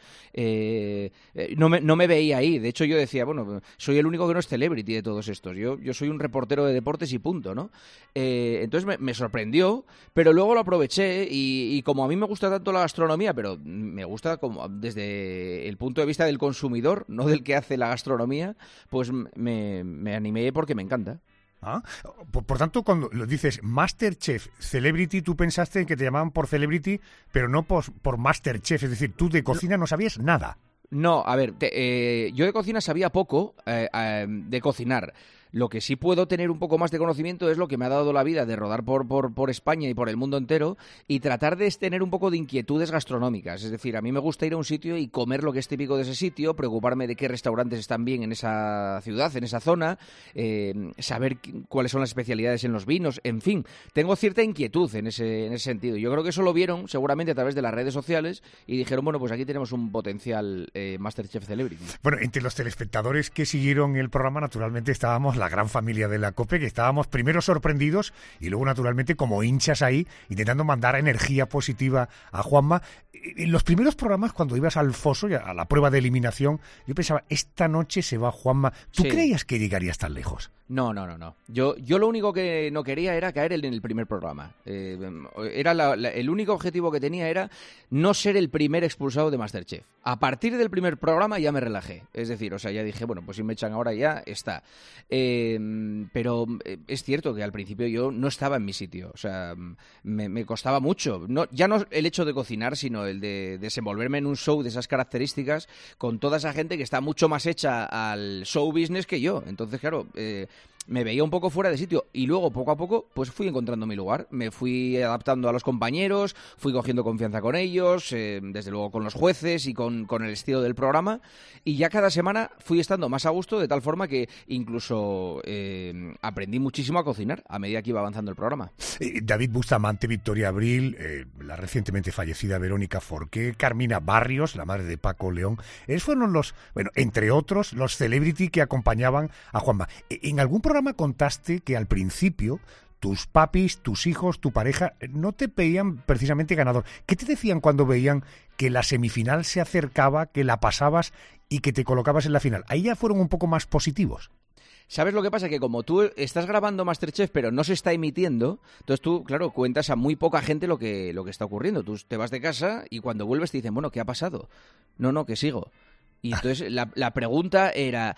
Eh, eh, no, me, no me veía ahí. De hecho, yo decía, bueno, soy el único que no es celebrity de todos estos. Yo, yo soy un reportero de deportes y punto, ¿no? Eh, entonces me, me sorprendió, pero luego lo aproveché y, y como a mí me gusta tanto la gastronomía, pero me gusta como desde el punto de vista del consumidor, no del que hace la gastronomía, pues me, me animé porque me encanta. Ah, por, por tanto, cuando lo dices MasterChef Celebrity, tú pensaste que te llamaban por Celebrity, pero no por, por MasterChef, es decir, tú de cocina no sabías nada. No, a ver, te, eh, yo de cocina sabía poco eh, eh, de cocinar. Lo que sí puedo tener un poco más de conocimiento es lo que me ha dado la vida de rodar por, por, por España y por el mundo entero y tratar de tener un poco de inquietudes gastronómicas. Es decir, a mí me gusta ir a un sitio y comer lo que es típico de ese sitio, preocuparme de qué restaurantes están bien en esa ciudad, en esa zona, eh, saber cuáles son las especialidades en los vinos, en fin. Tengo cierta inquietud en ese, en ese sentido. Yo creo que eso lo vieron seguramente a través de las redes sociales y dijeron, bueno, pues aquí tenemos un potencial eh, MasterChef Celebrity. Bueno, entre los telespectadores que siguieron el programa, naturalmente estábamos la gran familia de la COPE, que estábamos primero sorprendidos y luego naturalmente como hinchas ahí intentando mandar energía positiva a Juanma. En los primeros programas, cuando ibas al foso, a la prueba de eliminación, yo pensaba, esta noche se va Juanma. ¿Tú sí. creías que llegarías tan lejos? No, no, no, no. Yo, yo lo único que no quería era caer en el primer programa. Eh, era la, la, el único objetivo que tenía era no ser el primer expulsado de MasterChef. A partir del primer programa ya me relajé. Es decir, o sea, ya dije, bueno, pues si me echan ahora ya está. Eh, pero es cierto que al principio yo no estaba en mi sitio. O sea, me, me costaba mucho. No, ya no el hecho de cocinar, sino el de desenvolverme en un show de esas características con toda esa gente que está mucho más hecha al show business que yo. Entonces, claro, eh, me veía un poco fuera de sitio y luego poco a poco pues fui encontrando mi lugar, me fui adaptando a los compañeros, fui cogiendo confianza con ellos, eh, desde luego con los jueces y con, con el estilo del programa y ya cada semana fui estando más a gusto de tal forma que incluso eh, aprendí muchísimo a cocinar a medida que iba avanzando el programa. Eh, David Bustamante, Victoria Abril, eh, la recientemente fallecida Verónica Forqué, Carmina Barrios, la madre de Paco León, esos fueron los, bueno, entre otros, los celebrity que acompañaban a Juanma. En algún programa contaste que al principio tus papis, tus hijos, tu pareja no te veían precisamente ganador. ¿Qué te decían cuando veían que la semifinal se acercaba, que la pasabas y que te colocabas en la final? Ahí ya fueron un poco más positivos. ¿Sabes lo que pasa? Que como tú estás grabando MasterChef pero no se está emitiendo, entonces tú, claro, cuentas a muy poca gente lo que, lo que está ocurriendo. Tú te vas de casa y cuando vuelves te dicen, bueno, ¿qué ha pasado? No, no, que sigo. Y entonces la, la pregunta era...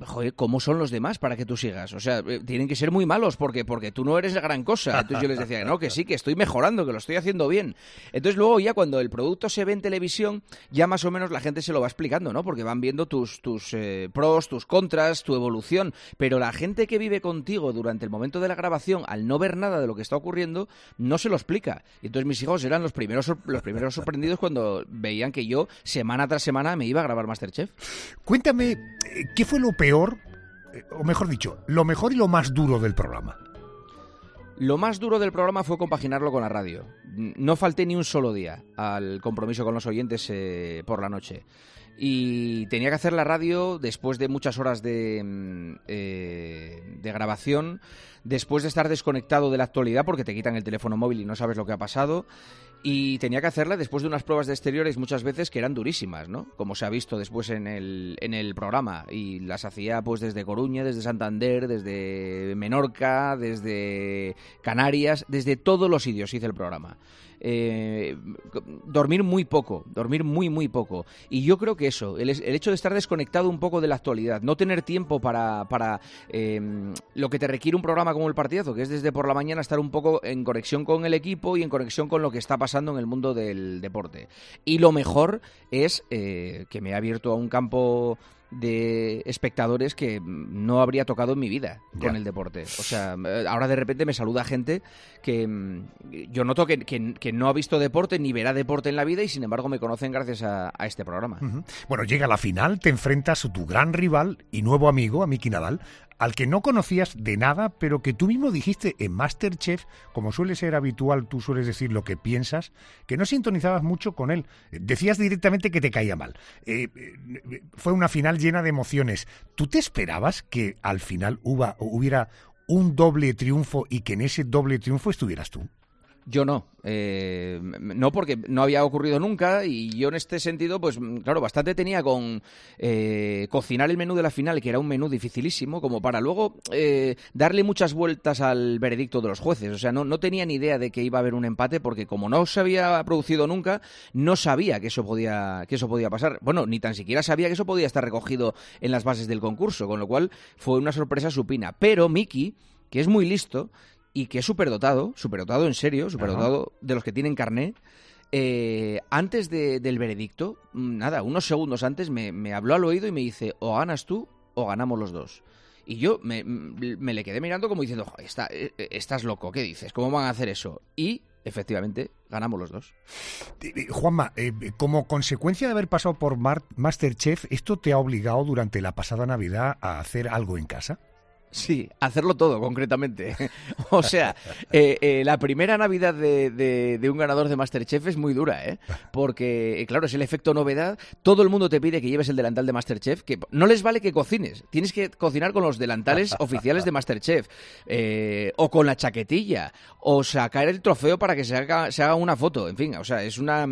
joder, ¿cómo son los demás para que tú sigas? O sea, eh, tienen que ser muy malos porque, porque tú no eres la gran cosa. Entonces yo les decía, no, que sí, que estoy mejorando, que lo estoy haciendo bien. Entonces luego ya cuando el producto se ve en televisión, ya más o menos la gente se lo va explicando, ¿no? Porque van viendo tus, tus eh, pros, tus contras, tu evolución. Pero la gente que vive contigo durante el momento de la grabación, al no ver nada de lo que está ocurriendo, no se lo explica. Y entonces mis hijos eran los primeros, los primeros sorprendidos cuando veían que yo, semana tras semana, me iba a grabar MasterChef. Cuéntame, ¿qué fue lo peor, o mejor dicho, lo mejor y lo más duro del programa? Lo más duro del programa fue compaginarlo con la radio. No falté ni un solo día al compromiso con los oyentes eh, por la noche. Y tenía que hacer la radio después de muchas horas de, eh, de grabación, después de estar desconectado de la actualidad porque te quitan el teléfono móvil y no sabes lo que ha pasado. Y tenía que hacerla después de unas pruebas de exteriores muchas veces que eran durísimas, ¿no? Como se ha visto después en el, en el programa. Y las hacía pues desde Coruña, desde Santander, desde Menorca, desde Canarias, desde todos los sitios hice el programa. Eh, dormir muy poco, dormir muy muy poco. Y yo creo que eso, el, el hecho de estar desconectado un poco de la actualidad, no tener tiempo para, para eh, lo que te requiere un programa como El Partidazo, que es desde por la mañana estar un poco en conexión con el equipo y en conexión con lo que está pasando en el mundo del deporte. Y lo mejor es eh, que me ha abierto a un campo de espectadores que no habría tocado en mi vida con el deporte. O sea, ahora de repente me saluda gente que yo noto que, que, que no ha visto deporte ni verá deporte en la vida y sin embargo me conocen gracias a, a este programa. Uh-huh. Bueno, llega la final, te enfrentas a tu gran rival y nuevo amigo, a Miki Nadal, al que no conocías de nada, pero que tú mismo dijiste en MasterChef, como suele ser habitual, tú sueles decir lo que piensas, que no sintonizabas mucho con él. Decías directamente que te caía mal. Eh, eh, fue una final llena de emociones. ¿Tú te esperabas que al final huba, hubiera un doble triunfo y que en ese doble triunfo estuvieras tú? Yo no, eh, no porque no había ocurrido nunca y yo en este sentido, pues claro, bastante tenía con eh, cocinar el menú de la final, que era un menú dificilísimo, como para luego eh, darle muchas vueltas al veredicto de los jueces. O sea, no, no tenía ni idea de que iba a haber un empate porque como no se había producido nunca, no sabía que eso podía, que eso podía pasar. Bueno, ni tan siquiera sabía que eso podía estar recogido en las bases del concurso, con lo cual fue una sorpresa supina. Pero Miki, que es muy listo y que es superdotado, superdotado en serio, superdotado de los que tienen carné, eh, antes de, del veredicto, nada, unos segundos antes me, me habló al oído y me dice, o ganas tú o ganamos los dos. Y yo me, me le quedé mirando como diciendo, está, estás loco, ¿qué dices? ¿Cómo van a hacer eso? Y efectivamente, ganamos los dos. Juanma, eh, como consecuencia de haber pasado por Mar- MasterChef, ¿esto te ha obligado durante la pasada Navidad a hacer algo en casa? Sí, hacerlo todo, concretamente. O sea, eh, eh, la primera Navidad de, de, de un ganador de MasterChef es muy dura, ¿eh? Porque, eh, claro, es el efecto novedad. Todo el mundo te pide que lleves el delantal de MasterChef, que no les vale que cocines. Tienes que cocinar con los delantales oficiales de MasterChef. Eh, o con la chaquetilla. O sacar el trofeo para que se haga, se haga una foto. En fin, o sea, es una...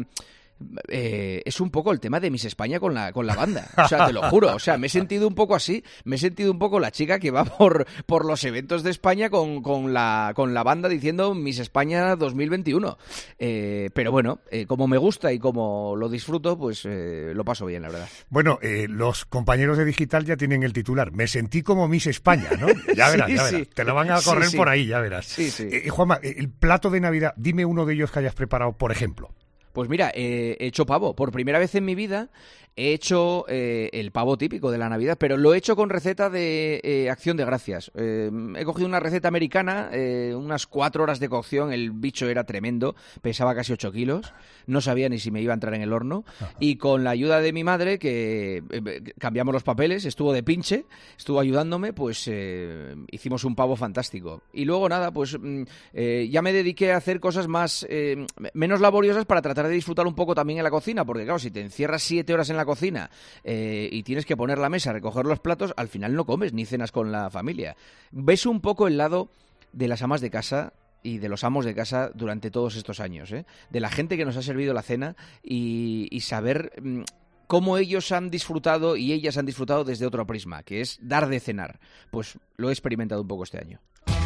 Eh, es un poco el tema de Miss España con la con la banda, o sea, te lo juro, o sea, me he sentido un poco así, me he sentido un poco la chica que va por, por los eventos de España con, con, la, con la banda diciendo Miss España dos mil veintiuno, eh, pero bueno, eh, como me gusta y como lo disfruto, pues eh, lo paso bien, la verdad. Bueno, eh, los compañeros de Digital ya tienen el titular, me sentí como Miss España, ¿no? Ya verás, sí, ya verás, sí. Te lo van a correr sí, sí. por ahí, ya verás. Sí, sí. Eh, Juanma, el plato de Navidad, dime uno de ellos que hayas preparado, por ejemplo. Pues mira, eh, he hecho pavo. Por primera vez en mi vida he hecho eh, el pavo típico de la Navidad, pero lo he hecho con receta de eh, Acción de Gracias. Eh, he cogido una receta americana, eh, unas cuatro horas de cocción, el bicho era tremendo, pesaba casi ocho kilos, no sabía ni si me iba a entrar en el horno, Ajá. y con la ayuda de mi madre, que eh, cambiamos los papeles, estuvo de pinche, estuvo ayudándome, pues eh, hicimos un pavo fantástico. Y luego nada, pues eh, ya me dediqué a hacer cosas más eh, menos laboriosas para tratar de disfrutar un poco también en la cocina, porque claro, si te encierras siete horas en la cocina eh, y tienes que poner la mesa, recoger los platos, al final no comes ni cenas con la familia. Ves un poco el lado de las amas de casa y de los amos de casa durante todos estos años, ¿eh? De la gente que nos ha servido la cena y, y saber mmm, cómo ellos han disfrutado y ellas han disfrutado desde otro prisma, que es dar de cenar. Pues lo he experimentado un poco este año.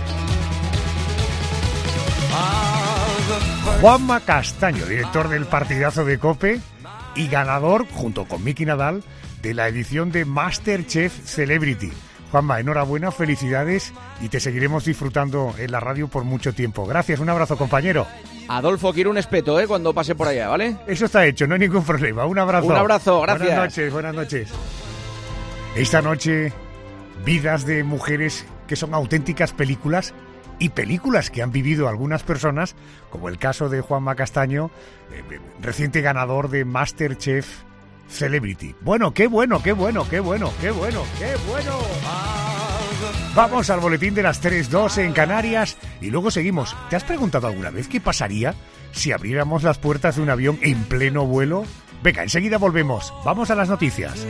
Juanma Castaño, director del Partidazo de COPE y ganador, junto con Miki Nadal, de la edición de MasterChef Celebrity. Juanma, enhorabuena, felicidades y te seguiremos disfrutando en la radio por mucho tiempo. Gracias, un abrazo, compañero. Adolfo, quiero un espeto, ¿eh? Cuando pase por allá, ¿vale? Eso está hecho, no hay ningún problema. Un abrazo. Un abrazo, gracias. Buenas noches, buenas noches. Esta noche, vidas de mujeres que son auténticas películas y películas que han vivido algunas personas, como el caso de Juanma Castaño, eh, reciente ganador de MasterChef Celebrity. Bueno, qué bueno, qué bueno, qué bueno, qué bueno, qué bueno. Vamos al boletín de las tres dos en Canarias y luego seguimos. ¿Te has preguntado alguna vez qué pasaría si abriéramos las puertas de un avión en pleno vuelo? Venga, enseguida volvemos. Vamos a las noticias.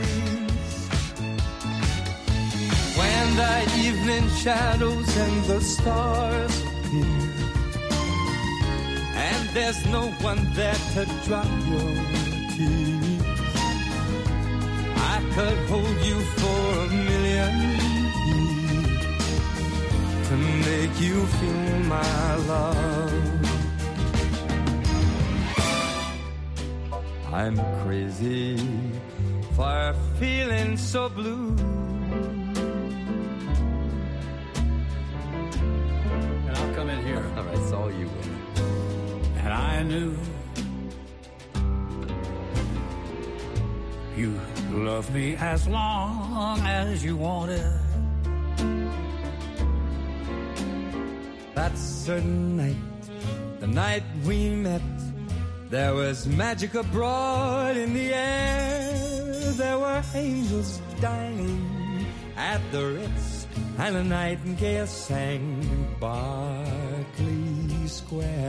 When the evening shadows and the stars appear, and there's no one there to dry your tears, I could hold you for a million years to make you feel my love. I'm crazy for feeling so blue. And I'll come in here. I saw you. And I knew you love me as long as you wanted. That certain night, the night we met, there was magic abroad in the air. There were angels dining at the Ritz, and a nightingale sang in Berkeley Square.